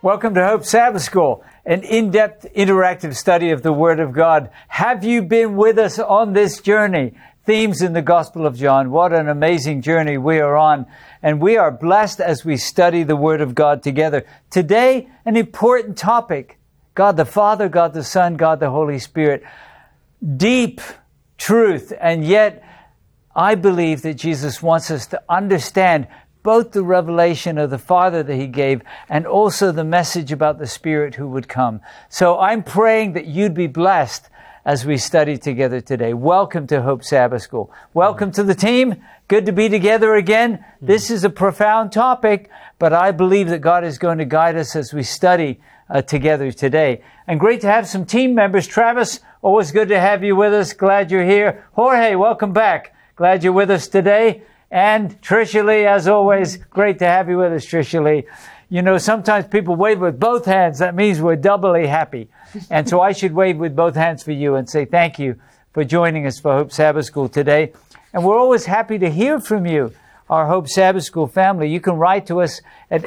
Welcome to Hope Sabbath School, an in-depth interactive study of the Word of God. Have you been with us on this journey? Themes in the Gospel of John. What an amazing journey we are on. And we are blessed as we study the Word of God together. Today, an important topic. God the Father, God the Son, God the Holy Spirit. Deep truth. And yet, I believe that Jesus wants us to understand both the revelation of the Father that He gave and also the message about the Spirit who would come. So I'm praying that you'd be blessed as we study together today. Welcome to Hope Sabbath School. Welcome to the team. Good to be together again. This is a profound topic, but I believe that God is going to guide us as we study together today. And great to have some team members. Travis, always good to have you with us. Glad you're here. Jorge, welcome back. Glad you're with us today. And Tricia Lee, as always, great to have you with us, Tricia Lee. You know, sometimes people wave with both hands. That means we're doubly happy. And so I should wave with both hands for you and say thank you for joining us for Hope Sabbath School today. And we're always happy to hear from you, our Hope Sabbath School family. You can write to us at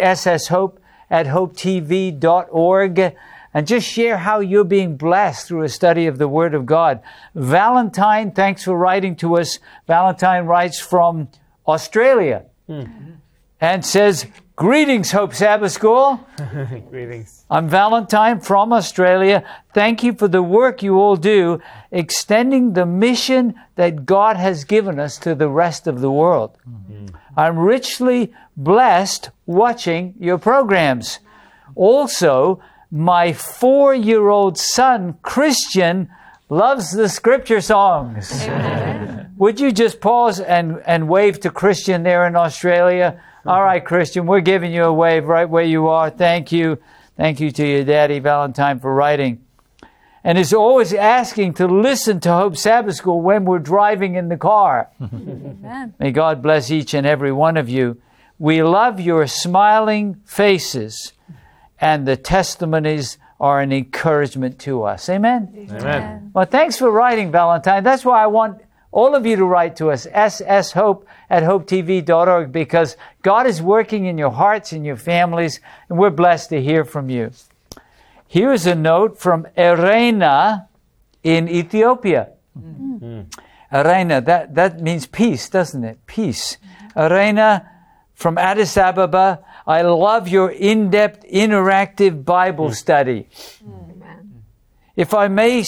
sshope@hopetv.org and just share how you're being blessed through a study of the Word of God. Valentine, thanks for writing to us. Valentine writes from Australia and says, "Greetings, Hope Sabbath School." Greetings. I'm Valentine from Australia. Thank you for the work you all do, extending the mission that God has given us to the rest of the world. I'm richly blessed watching your programs. Also, my 4-year-old son, Christian, loves the scripture songs. Would you just pause and wave to Christian there in Australia? All right, Christian, we're giving you a wave right where you are. Thank you. Thank you to your daddy, Valentine, for writing. And is always asking to listen to Hope Sabbath School when we're driving in the car. Amen. May God bless each and every one of you. We love your smiling faces, and the testimonies are an encouragement to us. Amen? Amen. Well, thanks for writing, Valentine. That's why I want all of you to write to us, sshope@hopetv.org, because God is working in your hearts and your families, and we're blessed to hear from you. Here's a note from Irena in Ethiopia. Irena, that means peace, doesn't it? Peace. Irena from Addis Ababa, I love your in-depth, interactive Bible study. If I may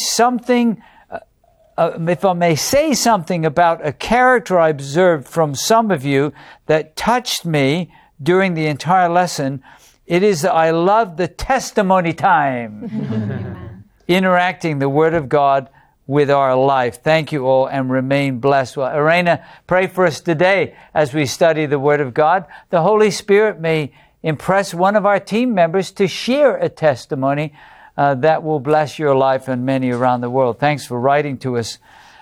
say something about a character I observed from some of you that touched me during the entire lesson, it is that I love the testimony time. Interacting the Word of God with our life. Thank you all and remain blessed. Well, Irena, pray for us today as we study the Word of God. The Holy Spirit may impress one of our team members to share a testimony that will bless your life and many around the world. Thanks for writing to us.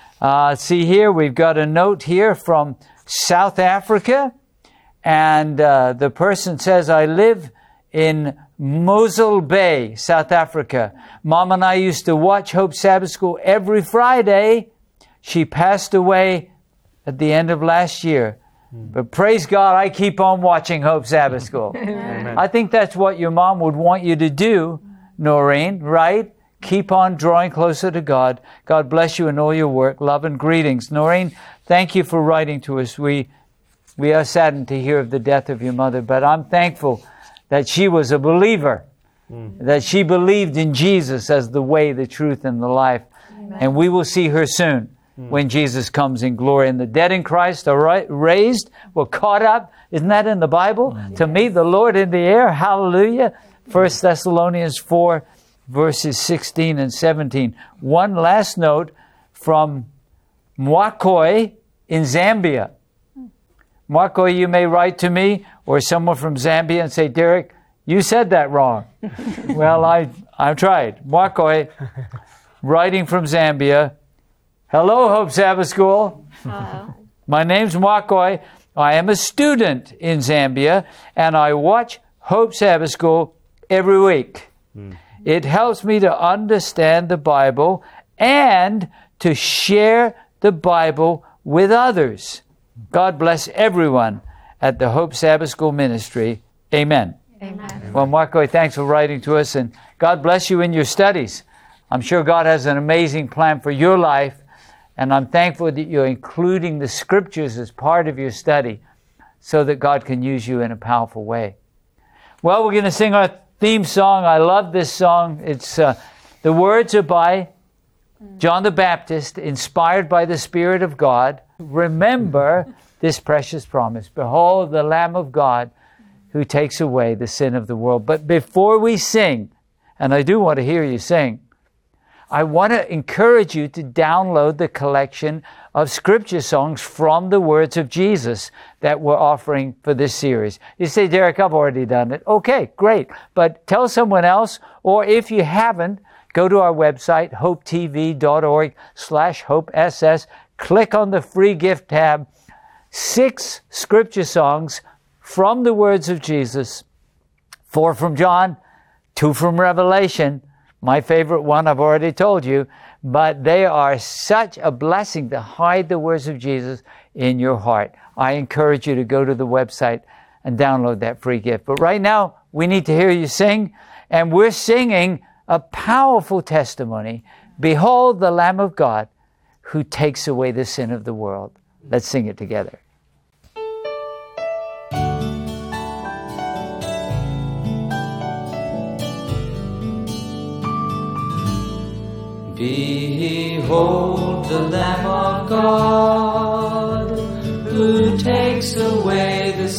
See here, we've got a note here from South Africa. And the person says, I live in Mossel Bay, South Africa. Mom and I used to watch Hope Sabbath School every Friday. She passed away at the end of last year. But praise God, I keep on watching Hope Sabbath School. Amen. I think that's what your mom would want you to do, Noreen, right? Keep on drawing closer to God. God bless you in all your work. Love and greetings. Noreen, thank you for writing to us. We are saddened to hear of the death of your mother, but I'm thankful that she was a believer, that she believed in Jesus as the way, the truth, and the life. Amen. And we will see her soon when Jesus comes in glory. And the dead in Christ are raised, we're caught up. Isn't that in the Bible? Yes. To meet the Lord in the air. Hallelujah. 1 Thessalonians 4, verses 16 and 17. One last note from Mwakoi in Zambia. Mwakoi, you may write to me or someone from Zambia and say, Derek, you said that wrong. Well, I've tried. Mwakoi, writing from Zambia. Hello, Hope Sabbath School. Hello. My name's Mwakoi. I am a student in Zambia, and I watch Hope Sabbath School every week. It helps me to understand the Bible and to share the Bible with others. God bless everyone at the Hope Sabbath School Ministry. Amen. Amen. Well, Marco, thanks for writing to us, and God bless you in your studies. I'm sure God has an amazing plan for your life, and I'm thankful that you're including the scriptures as part of your study so that God can use you in a powerful way. Well, we're going to sing our theme song. I love this song. It's the words are by John the Baptist, inspired by the Spirit of God. Remember this precious promise. Behold, the Lamb of God who takes away the sin of the world. But before we sing, and I do want to hear you sing, I want to encourage you to download the collection of scripture songs from the words of Jesus that we're offering for this series. You say, Derek, I've already done it. Okay, great. But tell someone else, or if you haven't, go to our website, hopetv.org/hopeSS. Click on the free gift tab. 6 scripture songs from the words of Jesus. 4 from John, 2 from Revelation. My favorite one, I've already told you. But they are such a blessing to hide the words of Jesus in your heart. I encourage you to go to the website and download that free gift. But right now, we need to hear you sing. And we're singing a powerful testimony. Behold the Lamb of God who takes away the sin of the world. Let's sing it together. Behold the Lamb of God who takes away the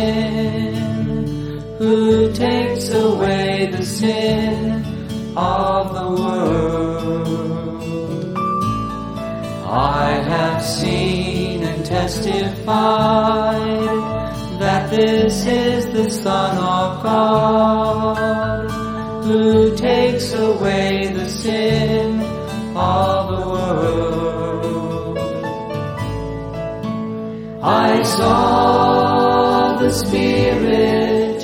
sin, who takes away the sin of the world. I have seen and testified that this is the Son of God who takes away the sin of the world. I saw the Spirit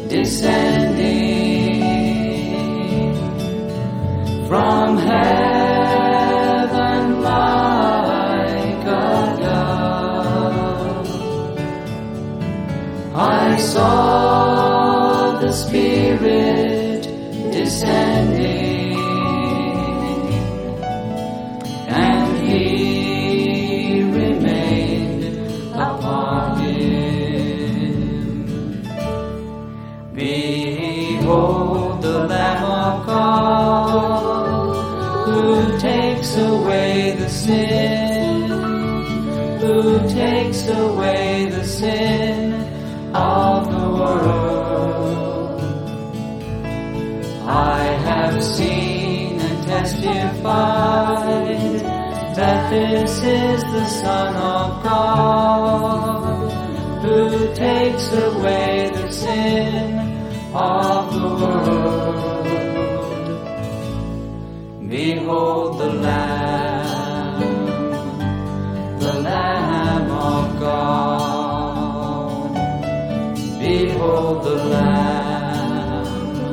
descending from heaven like a dove. I saw the Spirit descending, and He remained upon Him. Behold the Lamb of God who takes away the sin, who takes away the sin of the world. I have seen and testified that this is the Son of God who takes away the sin of the world. Behold the Lamb of God. Behold the Lamb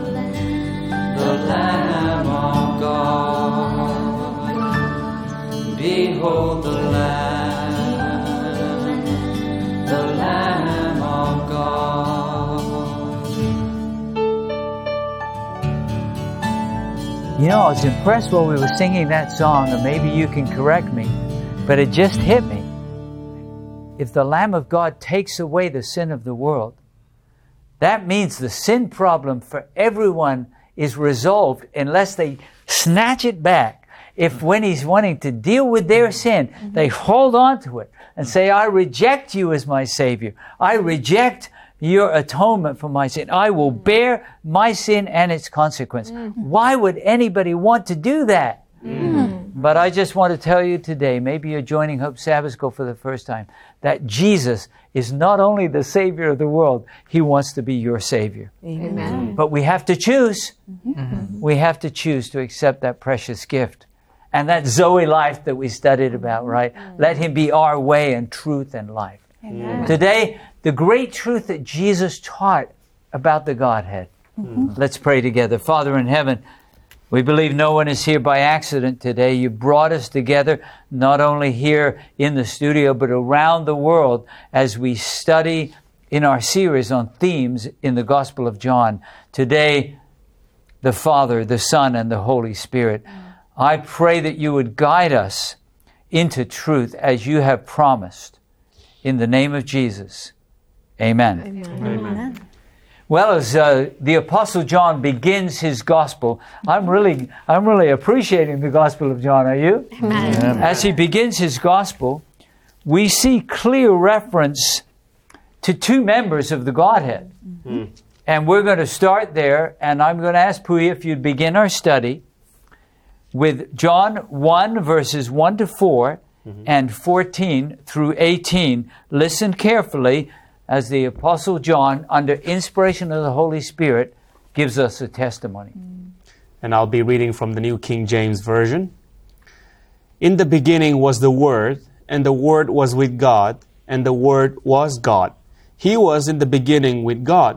of God. Behold the Lamb of God. You know, I was impressed while we were singing that song, and maybe you can correct me, but it just hit me. If the Lamb of God takes away the sin of the world, that means the sin problem for everyone is resolved unless they snatch it back. If when He's wanting to deal with their sin, they hold on to it and say, I reject you as my Savior. I reject your atonement for my sin. I will bear my sin and its consequence. Why would anybody want to do that? But I just want to tell you today, maybe you're joining Hope Sabbath School for the first time, that Jesus is not only the Savior of the world, He wants to be your Savior. Amen. But we have to choose. We have to choose to accept that precious gift. And that Zoe life that we studied about, right? Let Him be our way and truth and life. Amen. Today, the great truth that Jesus taught about the Godhead. Let's pray together. Father in heaven, we believe no one is here by accident today. You brought us together, not only here in the studio, but around the world as we study in our series on themes in the Gospel of John. Today, the Father, the Son, and the Holy Spirit. I pray that you would guide us into truth as you have promised. In the name of Jesus, amen. Amen. Well, as the Apostle John begins his Gospel, I'm really appreciating the Gospel of John. Are you? Amen. As he begins his Gospel, we see clear reference to two members of the Godhead. And we're going to start there, and I'm going to ask Puya if you'd begin our study with John 1, verses 1 to 4 and 14 through 18. Listen carefully as the Apostle John, under inspiration of the Holy Spirit, gives us a testimony. And I'll be reading from the New King James Version. In the beginning was the Word, and the Word was with God, and the Word was God. He was in the beginning with God.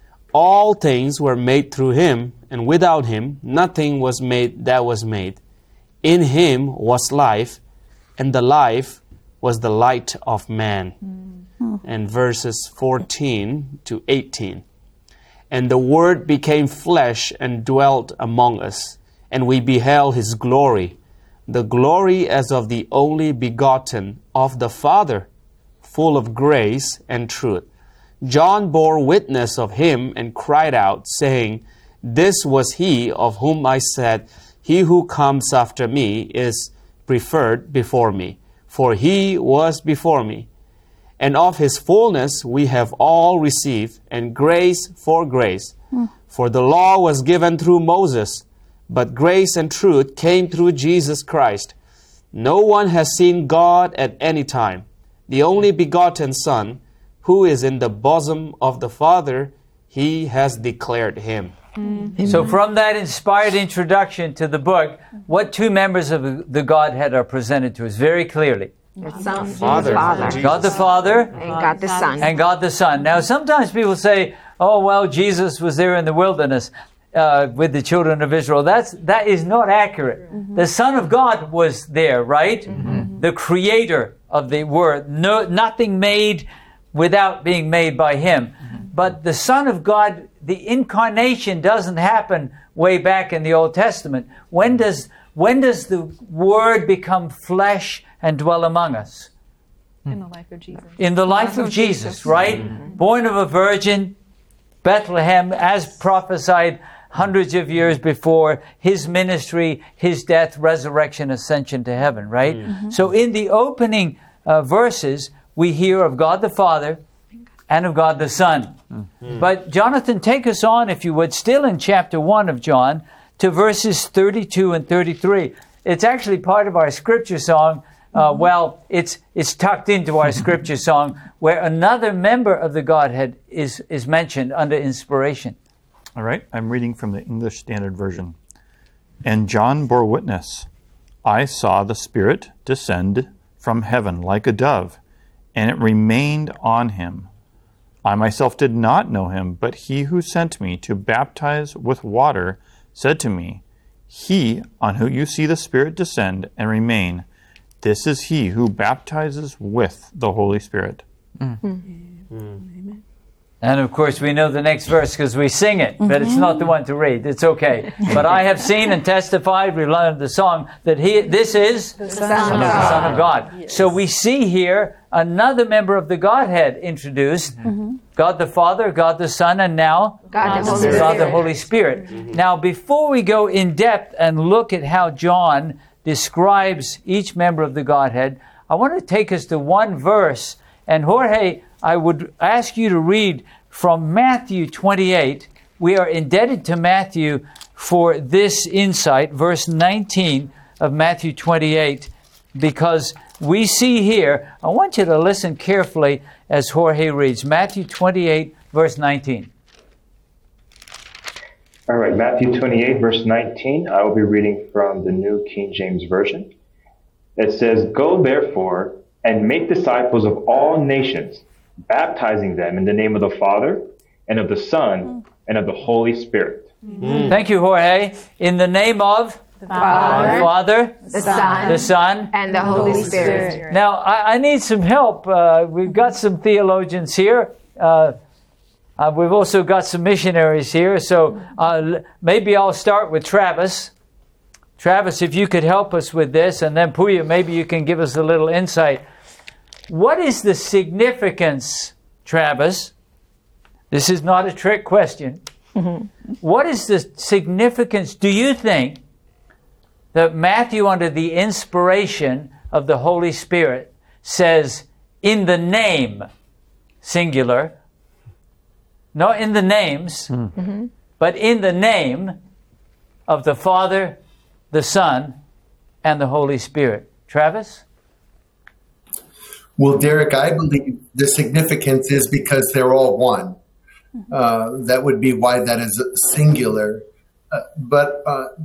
All things were made through Him, and without Him nothing was made that was made. In Him was life, and the life was the light of man. And verses 14 to 18. And the Word became flesh and dwelt among us, and we beheld His glory, the glory as of the only begotten of the Father, full of grace and truth. John bore witness of Him and cried out, saying, This was He of whom I said, He who comes after me is preferred before me, for He was before me. And of His fullness we have all received, and grace for grace. For the law was given through Moses, but grace and truth came through Jesus Christ. No one has seen God at any time. The only begotten Son, who is in the bosom of the Father, He has declared Him. So from that inspired introduction to the book, what two members of the Godhead are presented to us very clearly? The Son, Father. Father. God the Father And God the Son. and God the Son. Now, sometimes people say, oh, well, Jesus was there in the wilderness with the children of Israel. That is not accurate. The Son of God was there, right? The creator of the Word. Nothing made without being made by Him. But the Son of God, the incarnation doesn't happen way back in the Old Testament. When does the Word become flesh and dwell among us? In the life of Jesus. In the life of Jesus, right? Born of a virgin, Bethlehem, as prophesied hundreds of years before, His ministry, His death, resurrection, ascension to heaven, right? So in the opening verses, we hear of God the Father and of God the Son. But Jonathan, take us on, if you would, still in chapter 1 of John, to verses 32 and 33. It's actually part of our scripture song. It's tucked into our scripture song, where another member of the Godhead is mentioned under inspiration. All right, I'm reading from the English Standard Version. And John bore witness. I saw the Spirit descend from heaven like a dove, and it remained on Him. I myself did not know Him, but He who sent me to baptize with water said to me, He on whom you see the Spirit descend and remain, this is He who baptizes with the Holy Spirit. And of course, we know the next verse because we sing it, but it's not the one to read. It's okay. But I have seen and testified, we learned the song, that this is the Son of God. Yes. So we see here another member of the Godhead introduced, God the Father, God the Son, and now God the Holy Spirit. Now, before we go in depth and look at how John describes each member of the Godhead, I want to take us to one verse. And Jorge, I would ask you to read from Matthew 28. We are indebted to Matthew for this insight, verse 19 of Matthew 28, because we see here, I want you to listen carefully as Jorge reads, Matthew 28, verse 19. All right, Matthew 28, verse 19. I will be reading from the New King James Version. It says, Go therefore and make disciples of all nations, baptizing them in the name of the Father and of the Son and of the Holy Spirit. Thank you, Jorge. In the name of The Father, the Son, and the Holy Spirit. Now, I need some help. We've got some theologians here. We've also got some missionaries here, so maybe I'll start with Travis. Travis, if you could help us with this, and then Puya, maybe you can give us a little insight. What is the significance, Travis? This is not a trick question. What is the significance, do you think, that Matthew, under the inspiration of the Holy Spirit, says, in the name, singular, not in the names, but in the name of the Father, the Son, and the Holy Spirit? Travis? Well, Derek, I believe the significance is because they're all one. That would be why that is singular. But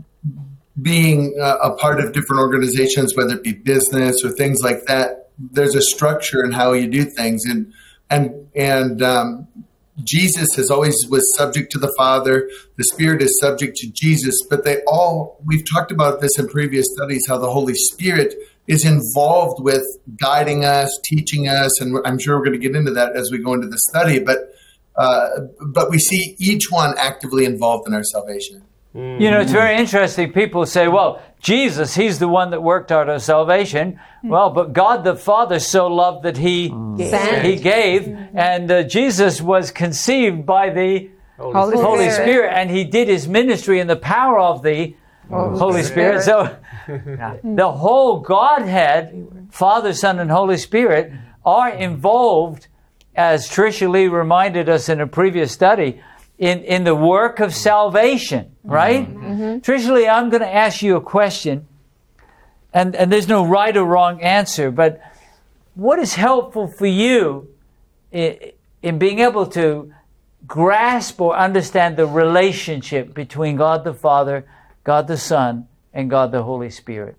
being a part of different organizations, whether it be business or things like that, there's a structure in how you do things. And Jesus has always was subject to the Father. The Spirit is subject to Jesus. But we've talked about this in previous studies, how the Holy Spirit is involved with guiding us, teaching us, and I'm sure we're going to get into that as we go into the study. But we see each one actively involved in our salvation. You know, it's very interesting. People say, well, Jesus, he's the one that worked out our salvation. Well, but God the Father so loved that he gave. And Jesus was conceived by the Holy Spirit. And he did his ministry in the power of the Holy Spirit. So the whole Godhead, Father, Son, and Holy Spirit, are involved, as Tricia Lee reminded us in a previous study, in the work of salvation, right? Tricia Lee, I'm going to ask you a question, and there's no right or wrong answer, but what is helpful for you in being able to grasp or understand the relationship between God the Father, God the Son, and God the Holy Spirit?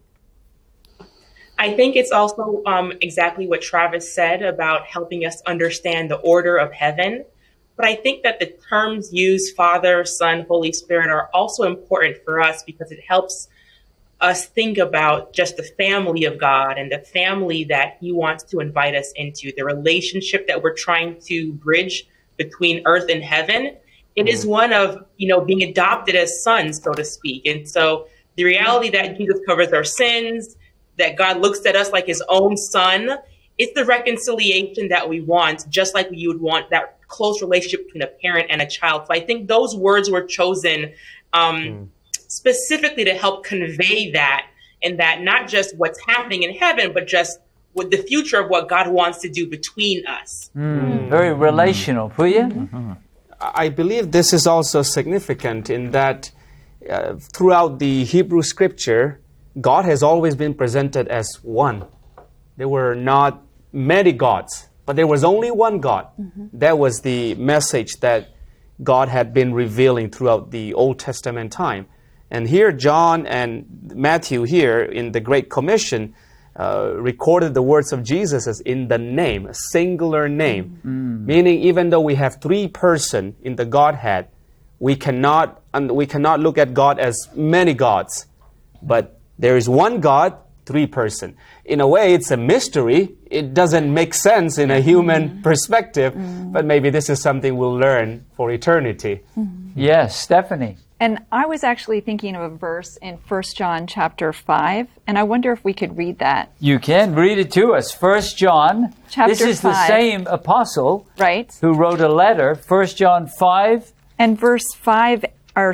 I think it's also exactly what Travis said about helping us understand the order of heaven. But I think that the terms used, Father, Son, Holy Spirit, are also important for us because it helps us think about just the family of God and the family that he wants to invite us into, the relationship that we're trying to bridge between earth and heaven. It is one of, being adopted as sons, so to speak. And so the reality that Jesus covers our sins, that God looks at us like his own son, it's the reconciliation that we want, just like you would want that close relationship between a parent and a child. So I think those words were chosen specifically to help convey that, and that not just what's happening in heaven, but just with the future of what God wants to do between us. Very relational. Puya? I believe this is also significant in that throughout the Hebrew scripture, God has always been presented as one. There were not many gods, but there was only one God. That was the message that God had been revealing throughout the Old Testament time. And here, John and Matthew here in the Great Commission recorded the words of Jesus as in the name, a singular name. Meaning, even though we have three persons in the Godhead, we cannot look at God as many gods. But there is one God, three persons. In a way, it's a mystery. It doesn't make sense in a human perspective, but maybe this is something we'll learn for eternity. Yes, Stephanie. And I was actually thinking of a verse in 1 John chapter 5, and I wonder if we could read that. You can read it to us. 1 John. Chapter this is 5. the same apostle Right. who wrote a letter. 1 John 5. And verse 7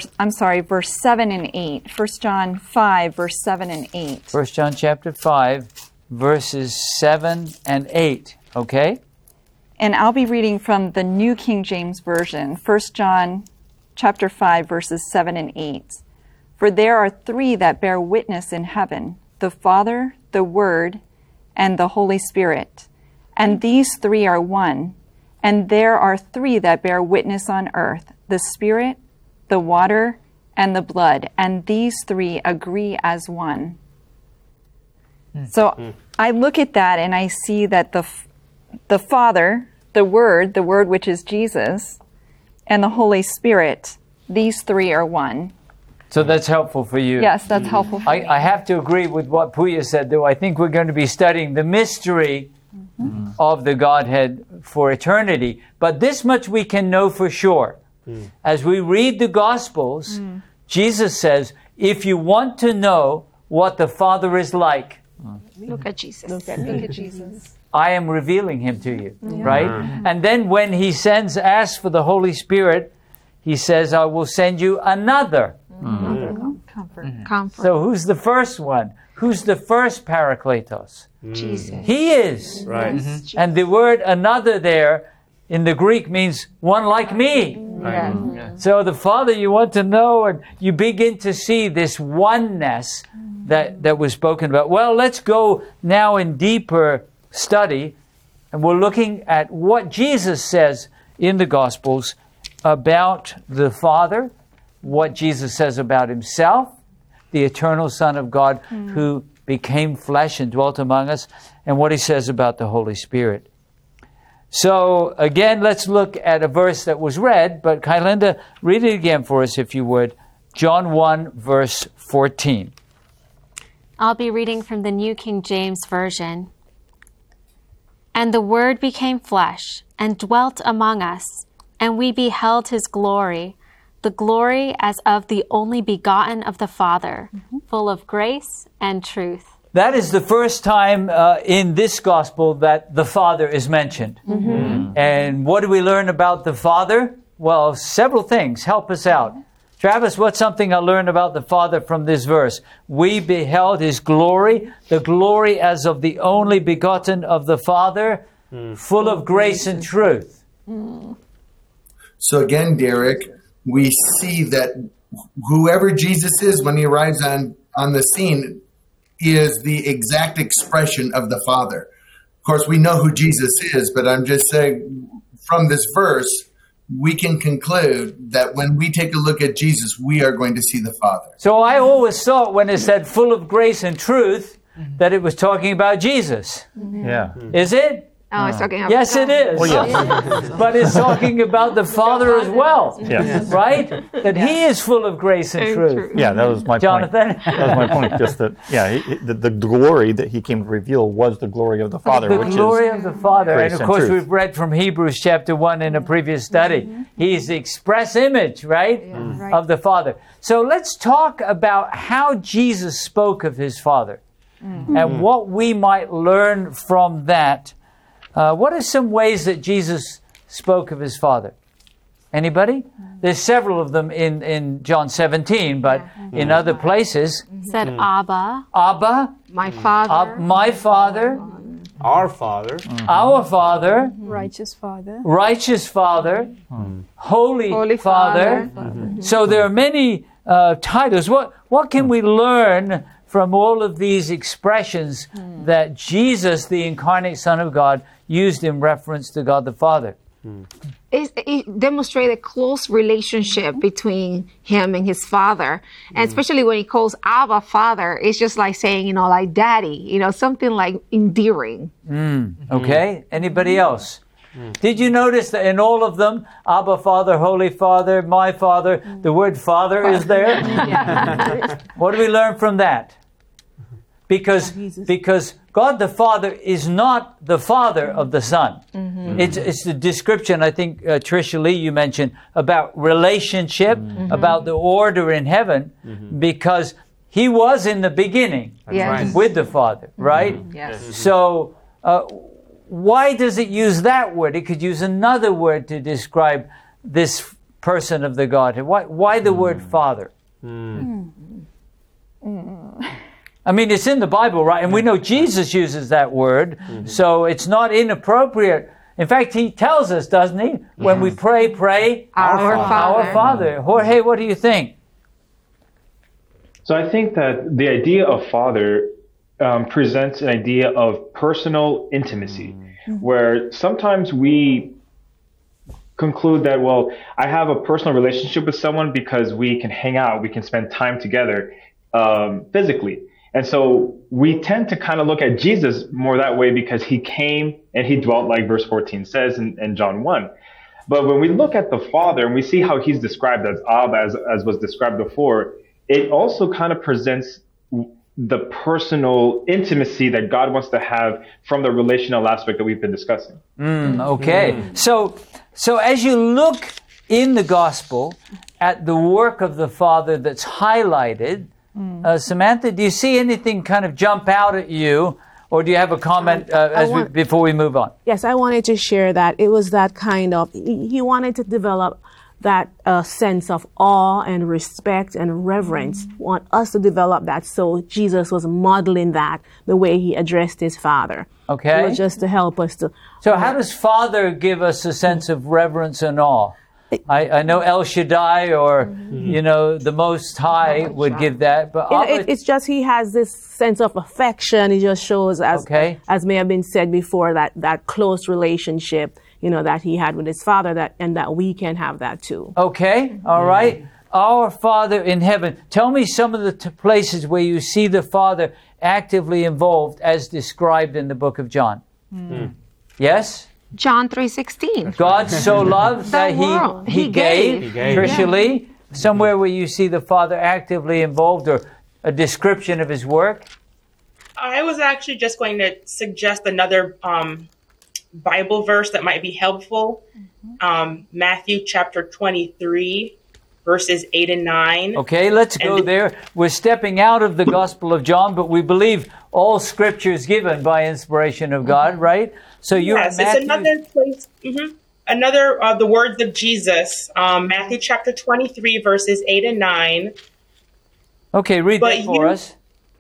and 8. 1 John 5, verse 7 and 8. 1 John chapter 5, verses 7 and 8. Okay? And I'll be reading from the New King James Version, 1 John chapter 5, verses 7 and 8. For there are three that bear witness in heaven, the Father, the Word, and the Holy Spirit. And these three are one. And there are three that bear witness on earth, the Spirit, the water, and the blood. And these three agree as one. So I look at that and I see that the Father, the Word which is Jesus, and the Holy Spirit, these three are one. So that's helpful for you. Yes, that's helpful for me. I have to agree with what Puya said, though. I think we're going to be studying the mystery of the Godhead for eternity. But this much we can know for sure. As we read the Gospels, Jesus says, if you want to know what the Father is like, Look at Jesus. Look at Jesus. I am revealing him to you, right? And then when he asks for the Holy Spirit, he says, I will send you another. Comfort. So who's the first one? Who's the first Parakletos? Jesus. He is. Right. And the word another there in the Greek means one like me. So the Father you want to know, and you begin to see this oneness that was spoken about. Well, let's go now in deeper study, and we're looking at what Jesus says in the Gospels about the Father, what Jesus says about himself, the eternal Son of God who became flesh and dwelt among us, and what he says about the Holy Spirit. So again, let's look at a verse that was read, but Kylinda, read it again for us if you would. John 1, verse 14. I'll be reading from the New King James Version. And the Word became flesh and dwelt among us, and we beheld his glory, the glory as of the only begotten of the Father, full of grace and truth. That is the first time in this gospel that the Father is mentioned. And what do we learn about the Father? Well, several things. Help us out. Travis, what's something I learned about the Father from this verse? We beheld his glory, the glory as of the only begotten of the Father, full of grace and truth. So again, Derek, we see that whoever Jesus is when he arrives on the scene is the exact expression of the Father. Of course, we know who Jesus is, but I'm just saying from this verse, we can conclude that when we take a look at Jesus, we are going to see the Father. So I always thought when it said full of grace and truth, that it was talking about Jesus. Yeah. Is it? Oh, it's talking about Yes, it is. Well, yes. But it's talking about the Father as well. Yes. Right? That he is full of grace and truth. Yeah, that was my Jonathan? point. That was my point. Just that, the glory that he came to reveal was the glory of the Father, The which glory is of the Father. grace And of and course, truth. we've read from Hebrews chapter 1 in a previous study. He is the express image, right? Of the Father. So let's talk about how Jesus spoke of his Father and what we might learn from that. What are some ways that Jesus spoke of his Father? Anybody? There's several of them in John 17, but in other places. Said Abba, Abba, my Father. my Father, Our Father, our Father, Righteous Father. righteous Father, Holy Holy Father. So there are many titles. What can we learn from all of these expressions that Jesus, the incarnate Son of God, used in reference to God the Father? It demonstrated a close relationship between him and his Father. And especially when he calls Abba Father, it's just like saying, like Daddy, something like endearing. Okay? Anybody else? Did you notice that in all of them, Abba Father, Holy Father, my Father, the word Father is there? What do we learn from that? Because God the Father is not the Father of the Son. It's the description, I think, Tricia Lee, you mentioned, about relationship, about the order in heaven, because he was in the beginning with the Father, right? Yes. So why does it use that word? It could use another word to describe this person of the Godhead. Why the word Father? I mean, it's in the Bible, right? And we know Jesus uses that word, so it's not inappropriate. In fact, he tells us, doesn't he? When we pray, Our Father. Jorge, what do you think? So I think that the idea of Father presents an idea of personal intimacy, where sometimes we conclude that, well, I have a personal relationship with someone because we can hang out, we can spend time together physically. And so we tend to kind of look at Jesus more that way because he came and he dwelt, like verse 14 says in John 1. But when we look at the Father and we see how he's described as Abba, as was described before, it also kind of presents the personal intimacy that God wants to have from the relational aspect that we've been discussing. Okay. So as you look in the gospel at the work of the Father that's highlighted, Samantha, do you see anything kind of jump out at you, or do you have a comment before we move on? Yes, I wanted to share that it was that kind of, he wanted to develop that sense of awe and respect and reverence. Want us to develop that, so Jesus was modeling that the way he addressed his Father. Okay. It was just to help us to. So how does Father give us a sense of reverence and awe? I know El Shaddai or, the Most High would give that. But it's just he has this sense of affection. He just shows, as may have been said before, that close relationship, that he had with his Father, and that we can have that too. Okay, all right. Our Father in heaven. Tell me some of the places where you see the Father actively involved as described in the book of John. Yes? John 3:16. God so loved that he gave. Trishali, somewhere where you see the Father actively involved, or a description of his work? I was actually just going to suggest another Bible verse that might be helpful. Matthew chapter 23, verses 8 and 9. Okay, let's go there. We're stepping out of the Gospel of John, but we believe all Scripture is given by inspiration of God, right? So it's another place. Another the words of Jesus, Matthew chapter 23, verses 8 and 9. Okay, read that for us.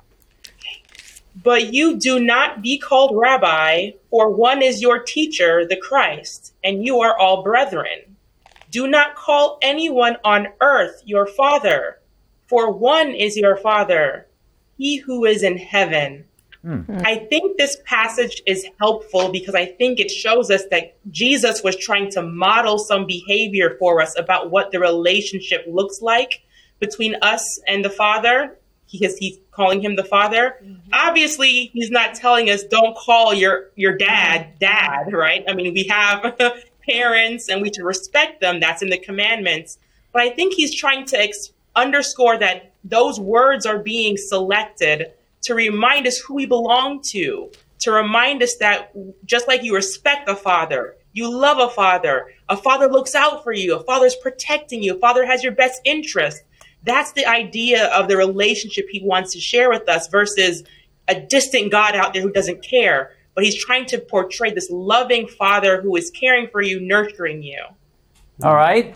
But you do not be called rabbi, for one is your teacher, the Christ, and you are all brethren. Do not call anyone on earth your father, for one is your Father, he who is in heaven. I think this passage is helpful because I think it shows us that Jesus was trying to model some behavior for us about what the relationship looks like between us and the Father. He's calling him the Father. Obviously, he's not telling us don't call your dad, right? I mean, we have parents and we should respect them. That's in the commandments. But I think he's trying to underscore that those words are being selected to remind us who we belong to remind us that just like you respect a father, you love a father looks out for you, a father's protecting you, a father has your best interest. That's the idea of the relationship he wants to share with us versus a distant God out there who doesn't care. But he's trying to portray this loving Father who is caring for you, nurturing you. All right.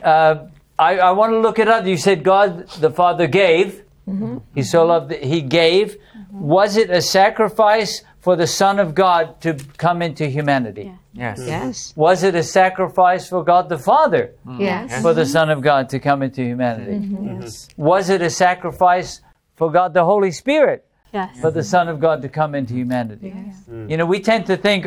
I want to look it up. You said God the Father gave. He so loved that he gave. Was it a sacrifice for the Son of God to come into humanity? Yes. Was it a sacrifice for God the Father? Yes. For the Son of God to come into humanity? Yes. Was it a sacrifice for God the Holy Spirit? Yes. For the Son of God to come into humanity? Yes. We tend to think,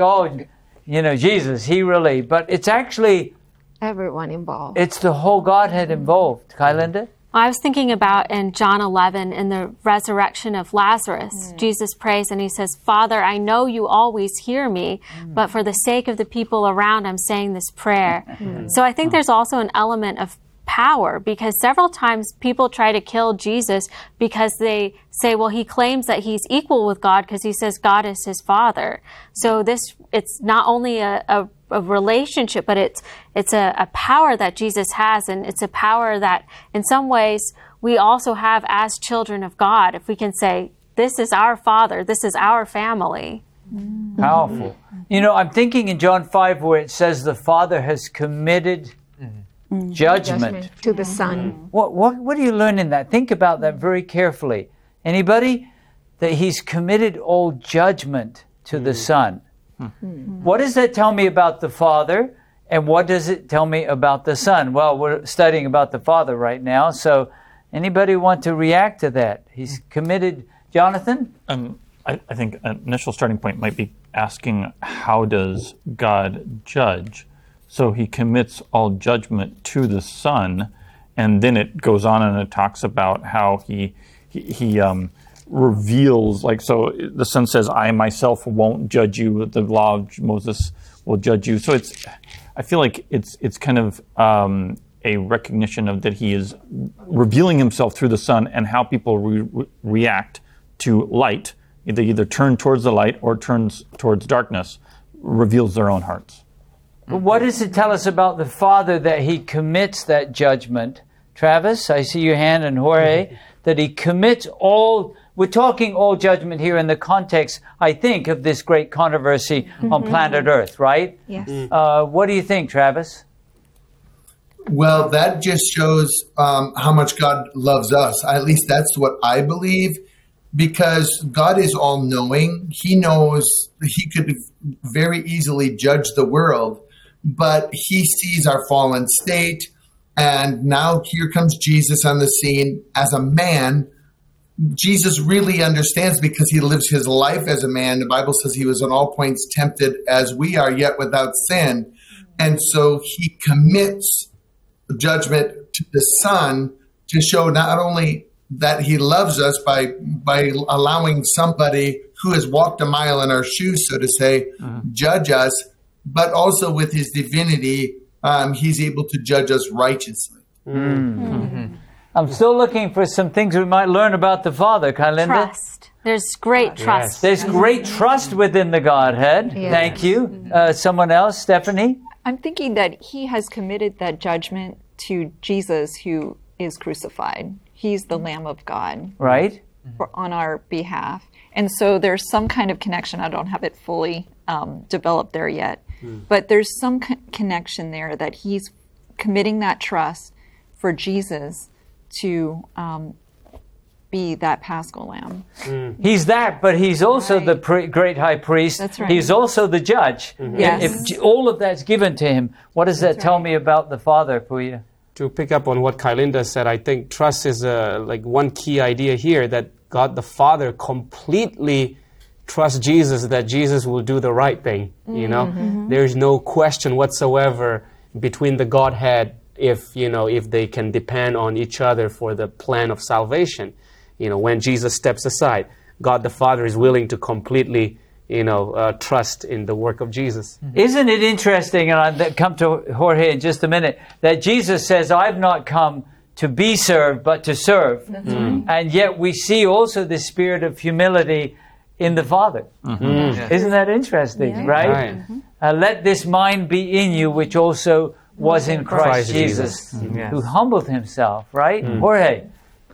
Jesus, but it's actually Everyone involved. It's the whole Godhead involved. Kylinda? I was thinking about in John 11, in the resurrection of Lazarus, Jesus prays and he says, Father, I know you always hear me, but for the sake of the people around, I'm saying this prayer. So I think there's also an element of power, because several times people try to kill Jesus because they say, well, he claims that he's equal with God because he says God is his Father. So it's not only a relationship, but it's a power that Jesus has, and it's a power that in some ways we also have as children of God, if we can say, this is our Father, this is our family. Powerful. I'm thinking in John 5 where it says the Father has committed judgment to the Son. What do you learn in that? Think about that very carefully. Anybody? That he's committed all judgment to the Son. What does that tell me about the Father? And what does it tell me about the Son? Well, we're studying about the Father right now, so anybody want to react to that? He's committed. Jonathan? I think an initial starting point might be asking, how does God judge? So he commits all judgment to the Son, and then it goes on and it talks about how he reveals, so the Son says, I myself won't judge you, the law of Moses will judge you. So I feel like it's kind of a recognition of that he is revealing himself through the Son and how people react to light, they either turn towards the light or turns towards darkness, reveals their own hearts. But what does it tell us about the Father that he commits that judgment? Travis, I see your hand, and Jorge, that he commits all, we're talking all judgment here in the context, I think, of this great controversy on planet Earth, right? Yes. What do you think, Travis? Well, that just shows how much God loves us. At least that's what I believe, because God is all-knowing. He knows he could very easily judge the world, but he sees our fallen state. And now here comes Jesus on the scene as a man. Jesus really understands because he lives his life as a man. The Bible says he was in all points tempted as we are, yet without sin. And so he commits judgment to the Son to show not only that he loves us by allowing somebody who has walked a mile in our shoes, so to say, judge us, but also with his divinity, he's able to judge us righteously. I'm still looking for some things we might learn about the Father, Kylinda. Trust. There's great trust. There's great trust within the Godhead. Yes. Thank you. Someone else, Stephanie? I'm thinking that he has committed that judgment to Jesus who is crucified. He's the Lamb of God. Right. On our behalf. And so there's some kind of connection. I don't have it fully developed there yet. But there's some connection there that he's committing that trust for Jesus to be that Paschal Lamb. He's that, but he's also the great high priest. That's right. He's also the judge. Yes. If all of that's given to him, what does that tell me about the Father, Puya? To pick up on what Kylinda said, I think trust is like one key idea here, that God the Father completely trusts Jesus, that Jesus will do the right thing. You know, there's no question whatsoever between the Godhead if they can depend on each other for the plan of salvation. When Jesus steps aside, God the Father is willing to completely trust in the work of Jesus. Isn't it interesting, and I'll come to Jorge in just a minute, that Jesus says, I've not come to be served, but to serve. And yet we see also the spirit of humility in the Father. Isn't that interesting, right? Let this mind be in you, which also was in Christ Jesus, who humbled himself, right? Jorge?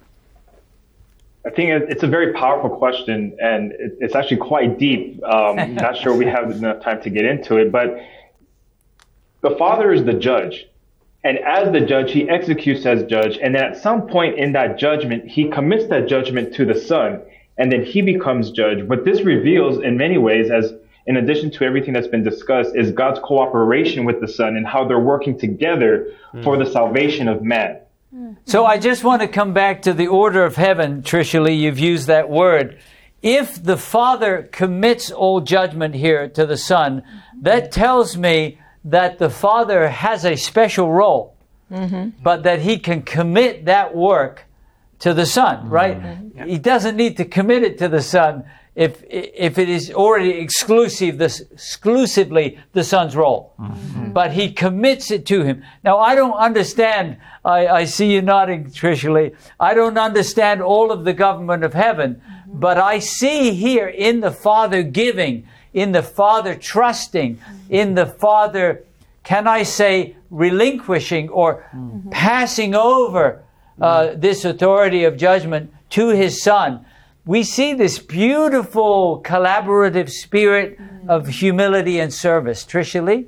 I think it's a very powerful question, and it's actually quite deep. Not sure we have enough time to get into it, but the Father is the judge. And as the judge, he executes as judge. And then at some point in that judgment, he commits that judgment to the Son. And then he becomes judge. What this reveals in many ways, as in addition to everything that's been discussed, is God's cooperation with the Son and how they're working together for the salvation of man. So I just want to come back to the order of heaven. Tricia Lee, you've used that word. If the Father commits all judgment here to the Son, that tells me that the Father has a special role, but that he can commit that work to the Son, right? He doesn't need to commit it to the Son if it is already exclusively the Son's role. But he commits it to him. Now, I don't understand, I see you nodding, Tricia Lee, I don't understand all of the government of heaven, but I see here in the Father giving, in the Father trusting, in the Father, can I say, relinquishing or passing over this authority of judgment to his Son. We see this beautiful collaborative spirit of humility and service. Tricia Lee?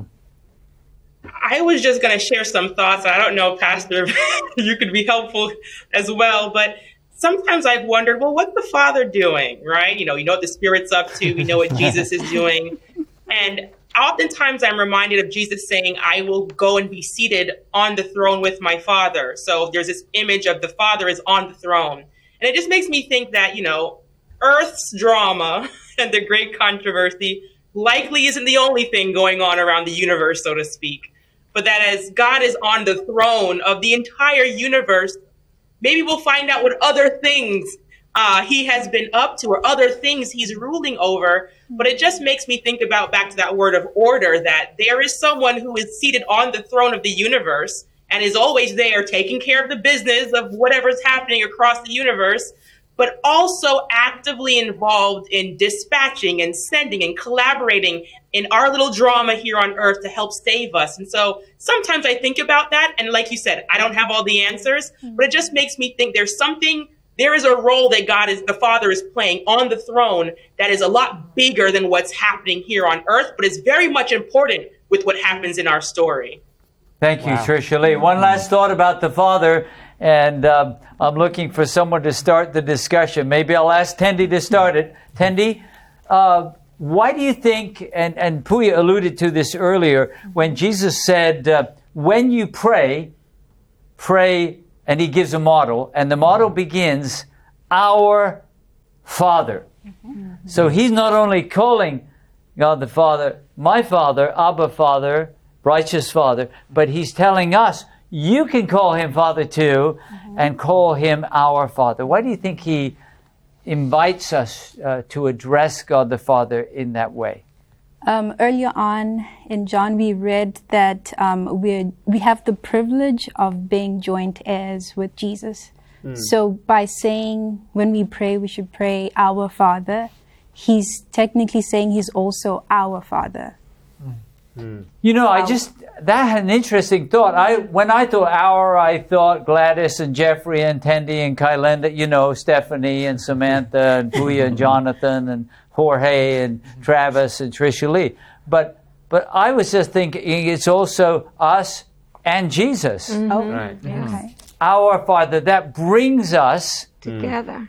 I was just going to share some thoughts. I don't know, Pastor, you could be helpful as well, but sometimes I've wondered, well, what's the Father doing, right? You know what the Spirit's up to. We know what Jesus is doing. And oftentimes I'm reminded of Jesus saying, I will go and be seated on the throne with my Father. So there's this image of the Father is on the throne. And it just makes me think that, Earth's drama and the great controversy likely isn't the only thing going on around the universe, so to speak. But that as God is on the throne of the entire universe, maybe we'll find out what other things he has been up to or other things he's ruling over. But it just makes me think about back to that word of order, that there is someone who is seated on the throne of the universe and is always there taking care of the business of whatever's happening across the universe. but also actively involved in dispatching and sending and collaborating in our little drama here on earth to help save us. And so sometimes I think about that, and like you said, I don't have all the answers, but it just makes me think there is a role that the Father is playing on the throne that is a lot bigger than what's happening here on earth, but is very much important with what happens in our story. Thank you, Tricia Lee. One last thought about the Father, and I'm looking for someone to start the discussion. Maybe I'll ask Tendi to start it. Tendi, why do you think, and Puya alluded to this earlier, when Jesus said, when you pray, and he gives a model, and the model begins, our Father. So he's not only calling God the Father, my Father, Abba Father, righteous Father, but he's telling us, you can call him Father too, and call him our Father. Why do you think he invites us to address God the Father in that way? Earlier on in John, we read that we have the privilege of being joint heirs with Jesus. So by saying when we pray, we should pray our Father, he's technically saying he's also our Father. You know, that had an interesting thought. When I thought our, I thought Gladys and Jeffrey and Tendi and Kylenda, Stephanie and Samantha and Puya and Jonathan and Jorge and Travis and Tricia Lee. But I was just thinking it's also us and Jesus. Right. Okay. Our Father, that brings us Together.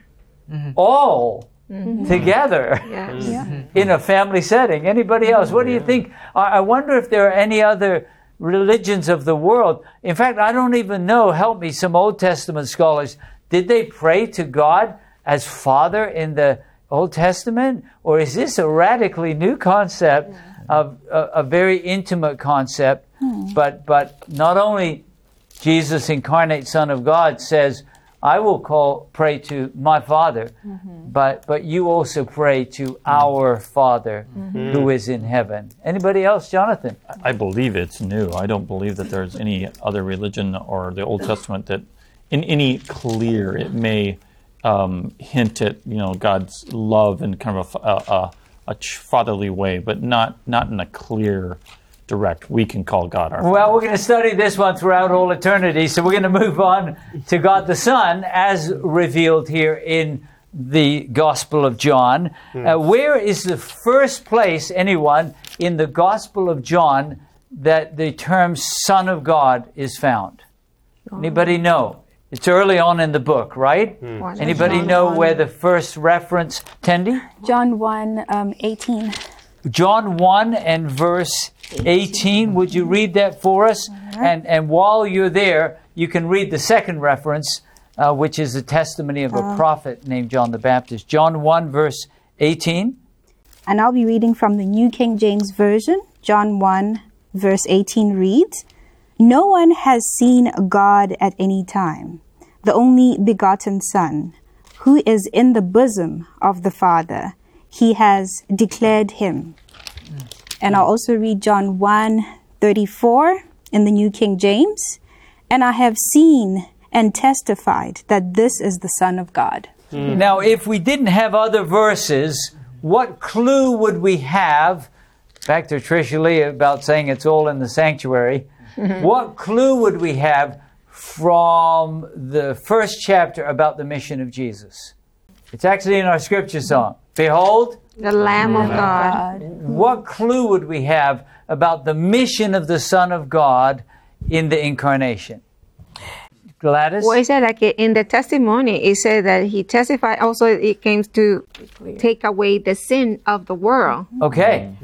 all together in a family setting. Anybody else? What do you think? I wonder if there are any other religions of the world. In fact, I don't even know, help me, some Old Testament scholars, did they pray to God as Father in the Old Testament? Or is this a radically new concept, of a very intimate concept? But not only Jesus, incarnate Son of God, says, I will pray to my Father, but you also pray to our Father who is in heaven. Anybody else? Jonathan? I believe it's new. I don't believe that there's any other religion or the Old Testament that in any clear, it may hint at God's love in kind of a fatherly way, but not in a clear, direct, we can call God our Father. Well, we're going to study this one throughout all eternity, so we're going to move on to God the Son as revealed here in the Gospel of John. Where is the first place, anyone, in the Gospel of John that the term Son of God is found? Anybody know? It's early on in the book, right? Anybody know where the first reference, Tendi? John 1:18. John 1 and verse 18. Would you read that for us? And while you're there, you can read the second reference, which is the testimony of a prophet named John the Baptist. John 1 verse 18. And I'll be reading from the New King James Version. John 1 verse 18 reads, No one has seen God at any time. The only begotten Son, who is in the bosom of the Father, he has declared him. And I'll also read John 1:34 in the New King James. And I have seen and testified that this is the Son of God. Now, if we didn't have other verses, what clue would we have? Back to Tricia Lee about saying it's all in the sanctuary. What clue would we have from the first chapter about the mission of Jesus? It's actually in our scripture song. Behold, the Lamb of God. What clue would we have about the mission of the Son of God in the incarnation? Gladys? Well, it said like in the testimony, it said that he testified also it came to take away the sin of the world. Okay.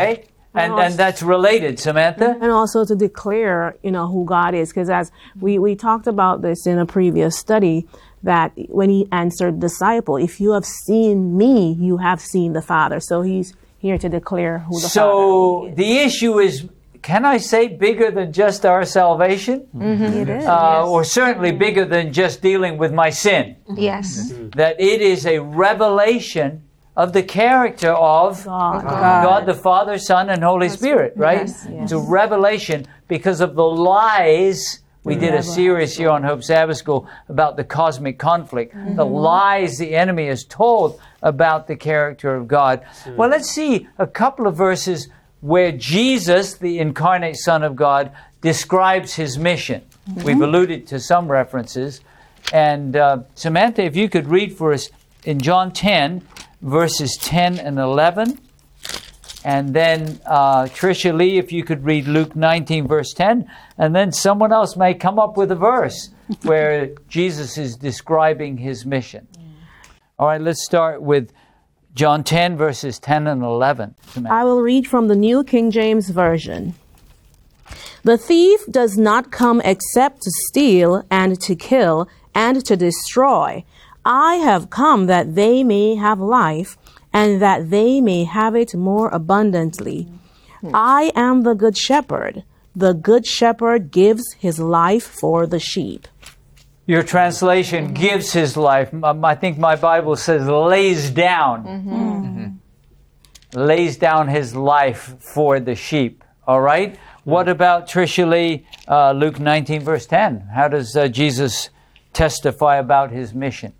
And that's related, Samantha? And also to declare, who God is. Because as we talked about this in a previous study, that when he answered the disciple, if you have seen me, you have seen the Father. So he's here to declare who the Father is. So the issue is, can I say, bigger than just our salvation? It is. Or certainly bigger than just dealing with my sin. Yes. That it is a revelation of the character of God the Father, Son, and Holy Spirit, right? Yes. It's a revelation because of the lies We did a series here on Hope Sabbath School about the cosmic conflict, the lies the enemy has told about the character of God. Well, let's see a couple of verses where Jesus, the incarnate Son of God, describes his mission. We've alluded to some references. And Samantha, if you could read for us in John 10, verses 10 and 11. And then Tricia Lee, if you could read Luke 19, verse 10. And then someone else may come up with a verse where Jesus is describing his mission. All right, let's start with John 10, verses 10 and 11. Samantha. I will read from the New King James Version. The thief does not come except to steal and to kill and to destroy. I have come that they may have life, and that they may have it more abundantly. I am the good shepherd. The good shepherd gives his life for the sheep. Your translation gives his life. I think my Bible says lays down. Lays down his life for the sheep. All right? What about Tricia Lee, Luke 19, verse 10? How does Jesus testify about his mission?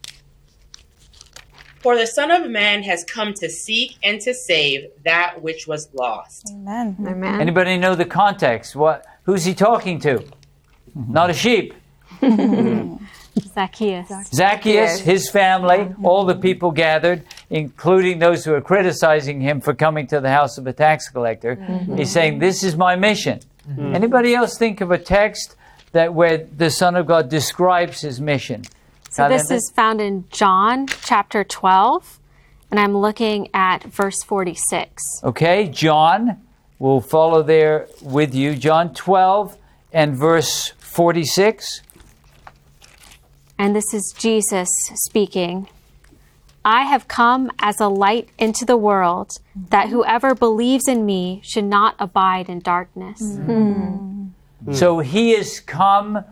For the Son of Man has come to seek and to save that which was lost. Amen. Amen. Anybody know the context? Who's he talking to? Not a sheep. Zacchaeus. Zacchaeus, his family, all the people gathered, including those who are criticizing him for coming to the house of a tax collector. He's saying, this is my mission. Anybody else think of a text that where the Son of God describes his mission? So this is found in John chapter 12, and I'm looking at verse 46. Okay, John, we'll follow there with you. John 12 and verse 46. And this is Jesus speaking. I have come as a light into the world, that whoever believes in me should not abide in darkness. So he has come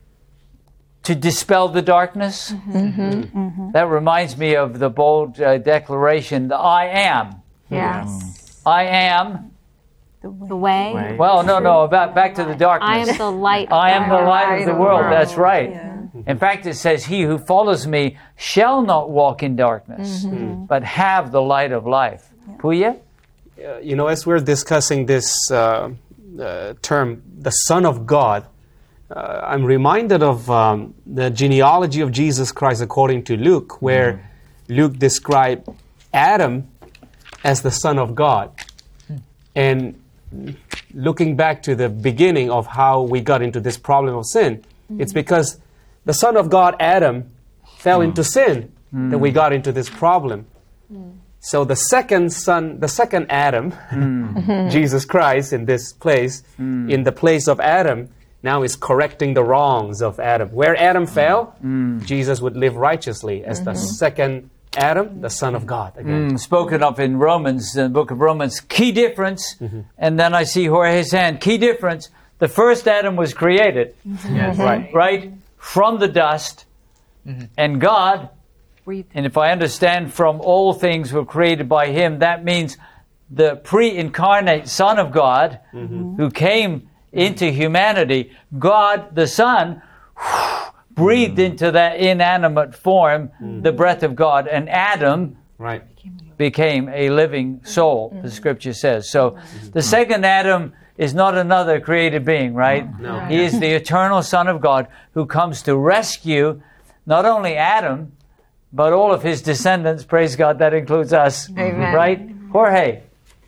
to dispel the darkness. That reminds me of the bold declaration, the I am. Yes. I am. The way. Well, no, back to the darkness. I am the light. I am the light of the world. That's right. In fact, it says, he who follows me shall not walk in darkness, but have the light of life. Puya? As we're discussing this term, the Son of God, I'm reminded of the genealogy of Jesus Christ according to Luke, where Luke described Adam as the Son of God. And looking back to the beginning of how we got into this problem of sin, it's because the Son of God, Adam, fell into sin that we got into this problem. So the second son, the second Adam, Jesus Christ in this place, in the place of Adam, now is correcting the wrongs of Adam. Where Adam fell, Jesus would live righteously as the second Adam, the Son of God again. Spoken of in Romans, the book of Romans, key difference, and then I see Jorge's hand, key difference, the first Adam was created, right? From the dust, and God, and if I understand from all things were created by him, that means the pre-incarnate Son of God, who came into humanity, God the Son, breathed into that inanimate form the breath of God, and Adam became a living soul, the scripture says. So the second Adam is not another created being, right? No. He is the eternal Son of God who comes to rescue not only Adam, but all of his descendants. Praise God, that includes us. Amen. Right? Jorge.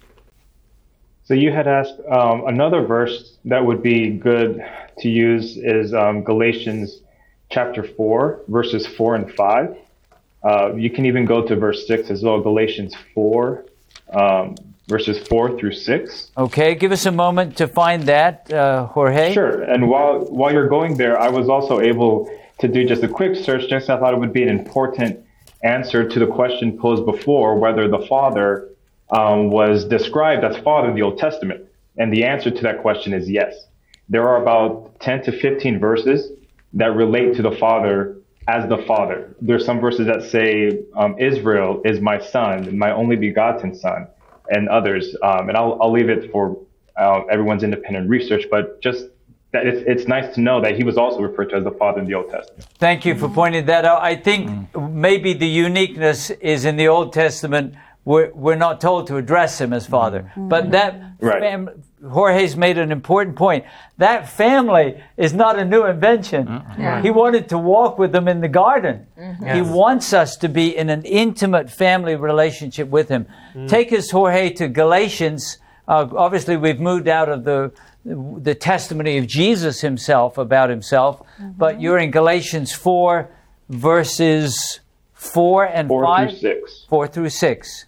So you had asked another verse that would be good to use is Galatians chapter 4, verses 4 and 5. You can even go to verse 6 as well, Galatians 4, verses 4 through 6. Okay, give us a moment to find that, Jorge. Sure. And while you're going there, I was also able to do just a quick search, just I thought it would be an important answer to the question posed before, whether the Father was described as Father in the Old Testament. And the answer to that question is yes. There are about 10 to 15 verses that relate to the Father as the Father. There's some verses that say, Israel is my son, my only begotten son, and others. And I'll leave it for everyone's independent research, but just that it's nice to know that he was also referred to as the Father in the Old Testament. Thank you for pointing that out. I think maybe the uniqueness is in the Old Testament, we're not told to address him as Father. But that Jorge's made an important point. That family is not a new invention. He wanted to walk with them in the garden. He wants us to be in an intimate family relationship with him. Take us, Jorge, to Galatians. Obviously, we've moved out of the testimony of Jesus himself about himself, but you're in Galatians 4, verses 4 and 4 5? through 6. 4 through 6.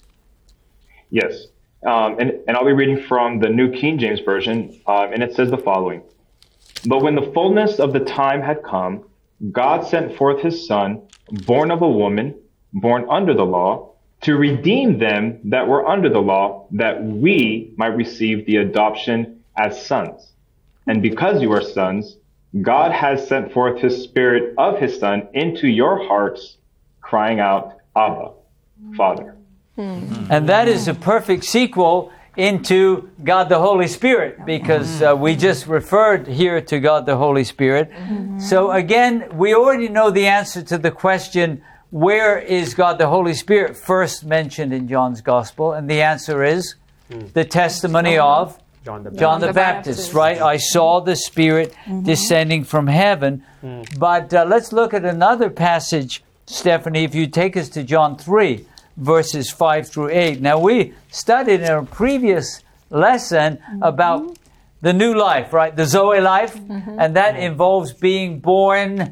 Yes. And I'll be reading from the New King James Version, and it says the following. But when the fullness of the time had come, God sent forth his Son, born of a woman, born under the law, to redeem them that were under the law, that we might receive the adoption as sons. And because you are sons, God has sent forth his Spirit of his Son into your hearts, crying out, Abba, Father. And that is a perfect sequel into God the Holy Spirit, because we just referred here to God the Holy Spirit. So again, we already know the answer to the question, where is God the Holy Spirit first mentioned in John's Gospel? And the answer is the testimony of John the Baptist, right? I saw the Spirit descending from heaven. But let's look at another passage, Stephanie, if you take us to John 3, verses 5 through 8. Now, we studied in a previous lesson about the new life, right? The Zoe life, and that involves being born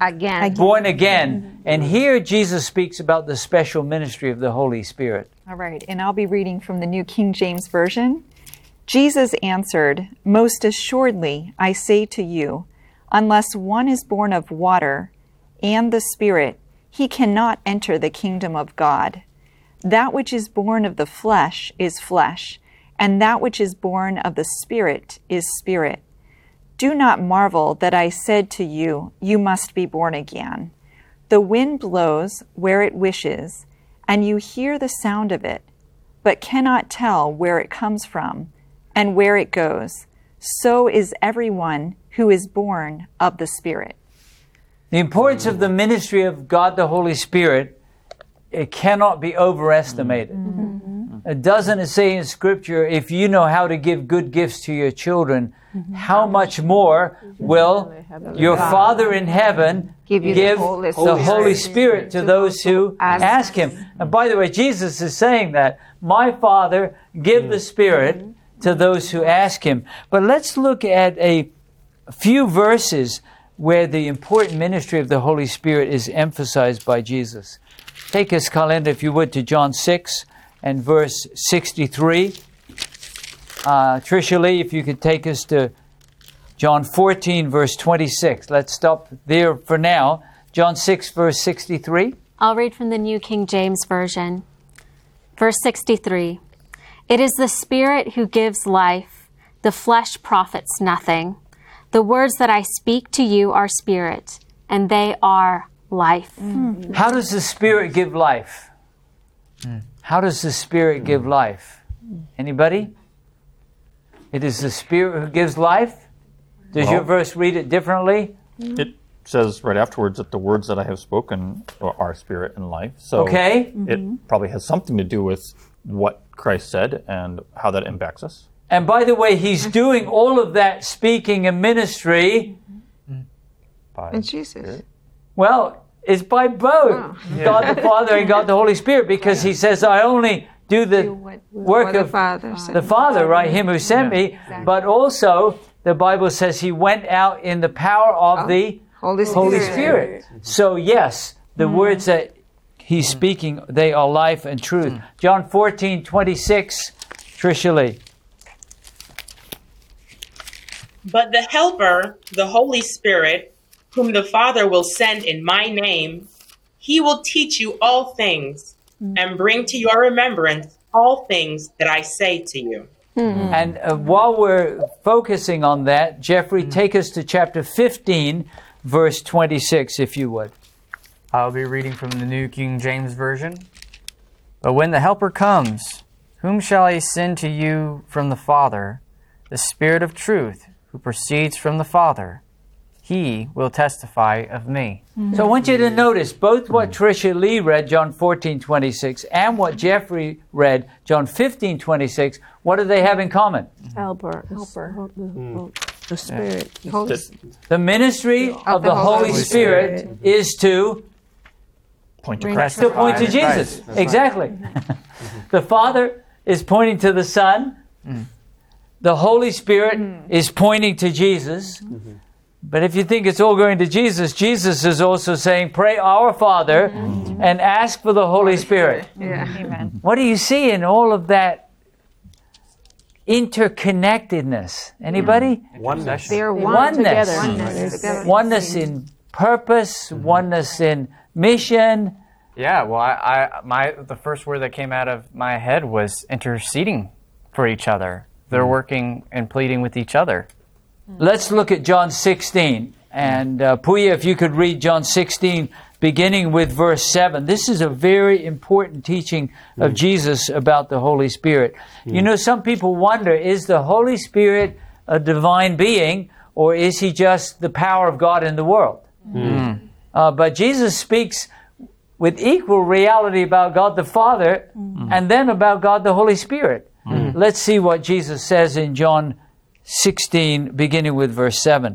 again. And here Jesus speaks about the special ministry of the Holy Spirit. All right, and I'll be reading from the New King James Version. Jesus answered, "Most assuredly, I say to you, unless one is born of water and the Spirit, he cannot enter the kingdom of God. That which is born of the flesh is flesh, and that which is born of the Spirit is spirit. Do not marvel that I said to you, you must be born again. The wind blows where it wishes, and you hear the sound of it, but cannot tell where it comes from and where it goes. So is everyone who is born of the Spirit." The importance of the ministry of God the Holy Spirit, it cannot be overestimated. Doesn't it say in Scripture, if you know how to give good gifts to your children, how much more will your Father in heaven give the Holy Spirit to those who ask him? And by the way, Jesus is saying that, my Father, give the Spirit to those who ask him. But let's look at a few verses where the important ministry of the Holy Spirit is emphasized by Jesus. Take us, Kalinda, if you would, to John 6 and verse 63. Tricia Lee, if you could take us to John 14, verse 26. Let's stop there for now. John 6, verse 63. I'll read from the New King James Version. Verse 63. It is the Spirit who gives life. The flesh profits nothing. The words that I speak to you are spirit, and they are life. How does the Spirit give life? How does the Spirit give life? Anybody? It is the Spirit who gives life? Does your verse read it differently? It says right afterwards that the words that I have spoken are spirit and life. So it probably has something to do with what Christ said and how that impacts us. And by the way, he's doing all of that speaking and ministry By Jesus. Well, it's by both God the Father and God the Holy Spirit, because he says, I only do the work of the Father, right? Him who sent me. But also, the Bible says he went out in the power of the Holy Spirit. So yes, the words that he's speaking, they are life and truth. John 14, 26, Tricia Lee. But the Helper, the Holy Spirit, whom the Father will send in my name, he will teach you all things and bring to your remembrance all things that I say to you. And while we're focusing on that, Jeffrey, take us to chapter 15, verse 26, if you would. I'll be reading from the New King James Version. But when the Helper comes, whom shall I send to you from the Father, the Spirit of truth, who proceeds from the Father. He will testify of me. So I want you to notice both what Tricia Lee read, John 14:26, and what Jeffrey read, John 15:26. What do they have in common? Helper. The Spirit. The ministry of the Holy Spirit is to Point to to Christ. point to Jesus. Exactly. The Father is pointing to the Son. The Holy Spirit is pointing to Jesus. But if you think it's all going to Jesus, Jesus is also saying, pray our Father and ask for the Holy Spirit. Yeah. Amen. What do you see in all of that interconnectedness? Anybody? Oneness. They're one Oneness. together. Oneness together. Oneness in purpose, oneness in mission. Yeah, well, the first word that came out of my head was interceding for each other. They're working and pleading with each other. Let's look at John 16. And Puya, if you could read John 16, beginning with verse 7. This is a very important teaching of Jesus about the Holy Spirit. You know, some people wonder, is the Holy Spirit a divine being, or is he just the power of God in the world? But Jesus speaks with equal reality about God the Father and then about God the Holy Spirit. Let's see what Jesus says in John 16, beginning with verse 7.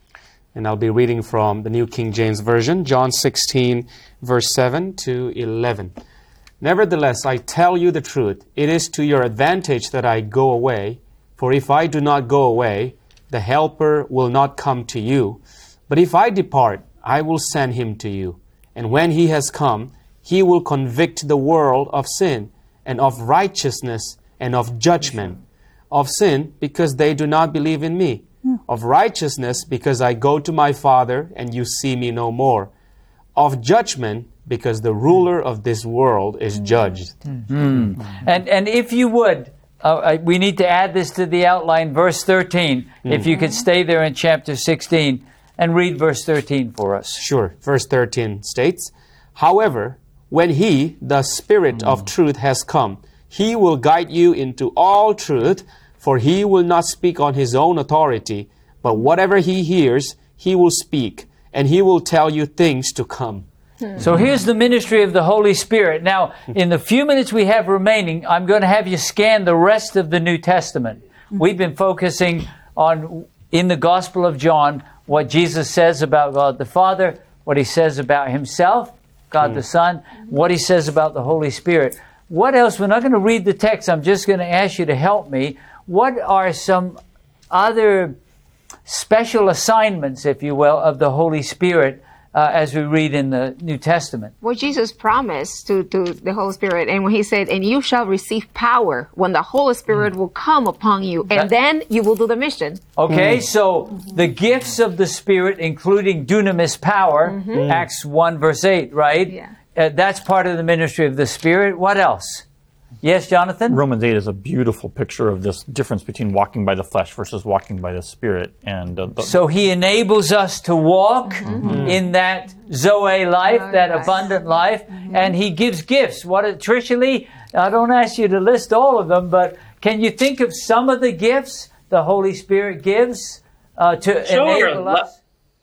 And I'll be reading from the New King James Version, John 16, verse 7 to 11. Nevertheless, I tell you the truth. It is to your advantage that I go away. For if I do not go away, the Helper will not come to you. But if I depart, I will send him to you. And when he has come, he will convict the world of sin, and of righteousness, and of judgment. Of sin, because they do not believe in me. Of righteousness, because I go to my Father, and you see me no more. Of judgment, because the ruler of this world is judged. And if you would, we need to add this to the outline, verse 13. If you could stay there in chapter 16 and read verse 13 for us. Sure. Verse 13 states, however, when he, the Spirit of truth, has come, he will guide you into all truth, for he will not speak on his own authority, but whatever he hears, he will speak, and he will tell you things to come. So here's the ministry of the Holy Spirit. Now, in the few minutes we have remaining, I'm going to have you scan the rest of the New Testament. We've been focusing on, in the Gospel of John, what Jesus says about God the Father, what he says about himself, God the Son, what he says about the Holy Spirit. What else? We're not going to read the text. I'm just going to ask you to help me. What are some other special assignments, if you will, of the Holy Spirit as we read in the New Testament? What Jesus promised to the Holy Spirit, and when he said, and you shall receive power when the Holy Spirit will come upon you, and then you will do the mission. Okay, so the gifts of the Spirit, including dunamis power, Acts 1 verse 8, right? Yeah. That's part of the ministry of the Spirit. What else? Yes, Jonathan? Romans 8 is a beautiful picture of this difference between walking by the flesh versus walking by the Spirit. And so he enables us to walk in that Zoe life, that abundant life, and he gives gifts. What, Tricia Lee, I don't ask you to list all of them, but can you think of some of the gifts the Holy Spirit gives to enable us?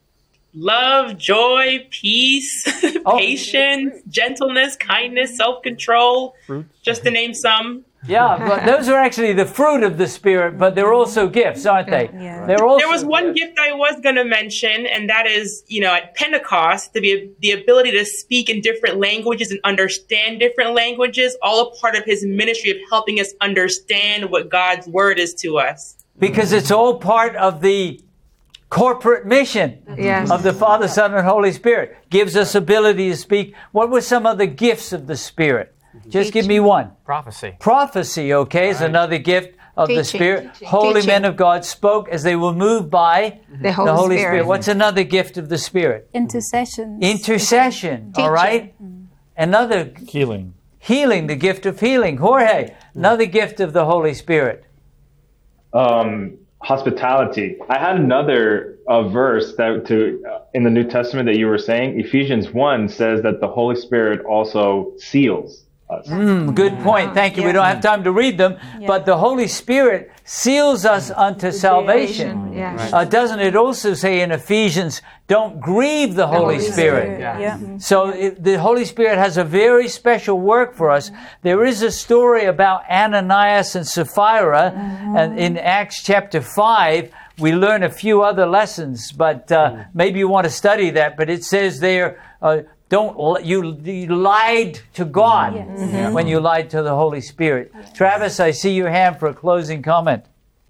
Love, joy, peace, patience, gentleness, kindness, self-control, just to name some. Yeah, but those are actually the fruit of the Spirit, but they're also gifts, aren't they? Yeah. They're also There was one gift I was going to mention, and that is, at Pentecost, the ability to speak in different languages and understand different languages, all a part of his ministry of helping us understand what God's word is to us. Because it's all part of the corporate mission of the Father, Son, and Holy Spirit. Gives us ability to speak. What were some of the gifts of the Spirit? Just give me one. Prophecy. Prophecy, okay, is another gift of the Spirit. Holy men of God spoke as they were moved by the Holy Spirit. What's another gift of the Spirit? Intercession. Intercession, all right? Another healing. Healing, the gift of healing. Jorge, another gift of the Holy Spirit. Hospitality. I had another verse in the New Testament that you were saying. Ephesians 1 says that the Holy Spirit also seals us. Good point. Thank you. We don't have time to read them, but the Holy Spirit seals us unto salvation. Doesn't it also say in Ephesians, don't grieve the Holy Spirit? So the Holy Spirit has a very special work for us. There is a story about Ananias and Sapphira, and in Acts chapter 5, we learn a few other lessons, but maybe you want to study that. But it says there, you lied to God when you lied to the Holy Spirit. Travis, I see your hand for a closing comment.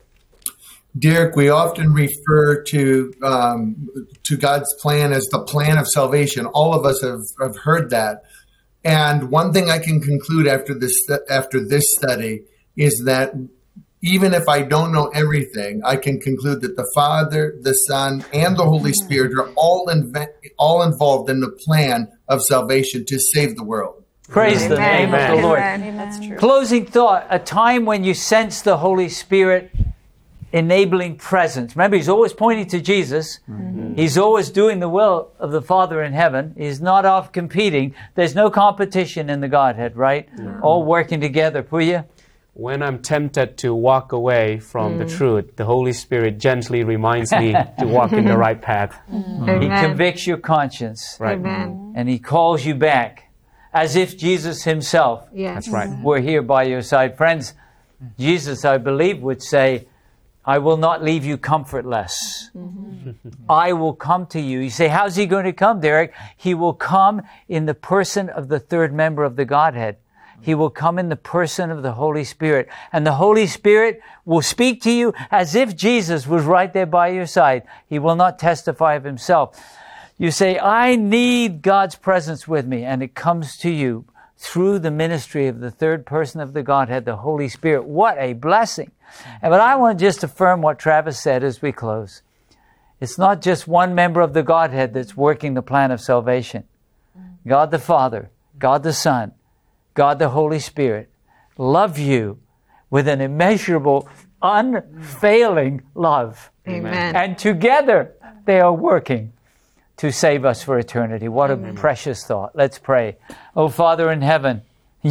Derek, we often refer to God's plan as the plan of salvation. All of us have heard that. And one thing I can conclude after this study is that even if I don't know everything, I can conclude that the Father, the Son, and the Holy Spirit are all involved in the plan of salvation to save the world. Praise the name of the Lord. That's true. Closing thought, a time when you sense the Holy Spirit enabling presence. Remember, he's always pointing to Jesus. He's always doing the will of the Father in heaven. He's not off competing. There's no competition in the Godhead, right? All working together. Puya? When I'm tempted to walk away from the truth, the Holy Spirit gently reminds me to walk in the right path. He convicts your conscience. Right. And he calls you back as if Jesus himself That's right. were here by your side. Friends, Jesus, I believe, would say, I will not leave you comfortless. I will come to you. You say, how's he going to come, Derek? He will come in the person of the third member of the Godhead. He will come in the person of the Holy Spirit. And the Holy Spirit will speak to you as if Jesus was right there by your side. He will not testify of himself. You say, I need God's presence with me. And it comes to you through the ministry of the third person of the Godhead, the Holy Spirit. What a blessing. But I want to just affirm what Travis said as we close. It's not just one member of the Godhead that's working the plan of salvation. God the Father, God the Son, God the Holy Spirit love you with an immeasurable, unfailing love. Amen. And together they are working to save us for eternity. What a precious thought. Let's pray. Oh, Father in heaven,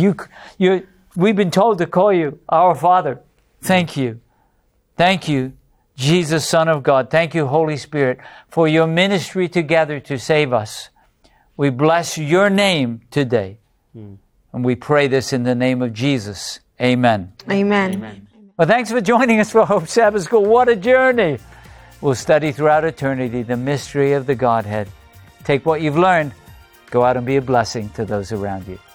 we've been told to call you our Father. Thank you. Thank you, Jesus, Son of God. Thank you, Holy Spirit, for your ministry together to save us. We bless your name today. And we pray this in the name of Jesus. Amen. Amen. Well, thanks for joining us for Hope Sabbath School. What a journey. We'll study throughout eternity the mystery of the Godhead. Take what you've learned, go out and be a blessing to those around you.